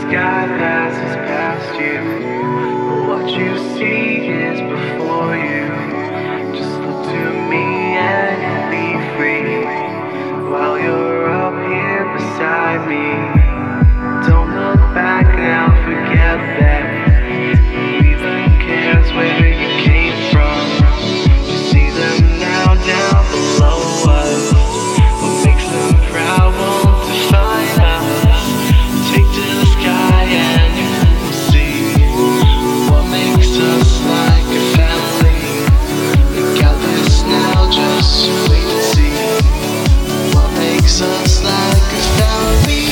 sky passes past you, but what you see is before you. Just look to me and you'll be free, while you're up here beside me. Don't look back now, forget that. Who even cares where you came from? You see them now down below us. What makes them proud won't define us. Take to the sky and you will see what makes us like a family. We got this now, just wait and see what makes us like a family.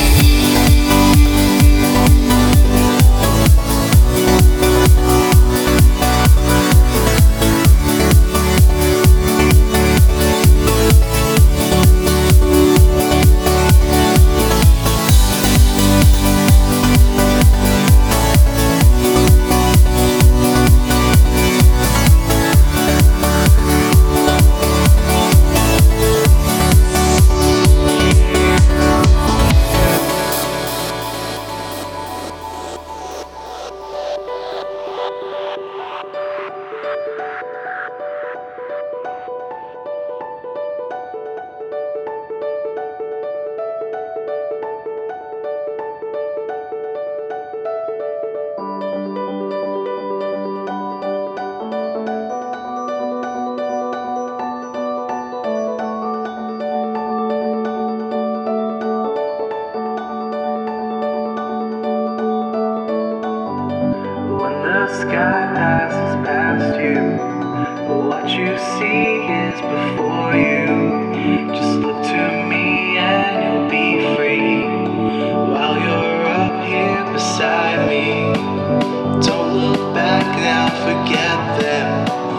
The sky passes past you, but what you see is before you. Just look to me and you'll be free, while you're up here beside me. Don't look back now, forget them.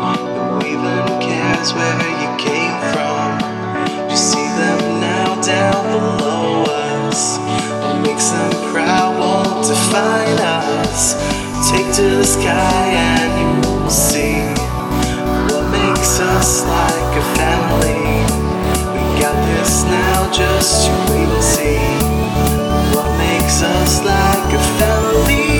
Who even cares where you came from? You see them now down below us. What makes them proud won't define us. Take to the sky and you will see what makes us like a family. We got this now, just you wait and see what makes us like a family.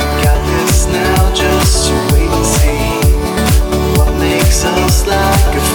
Like a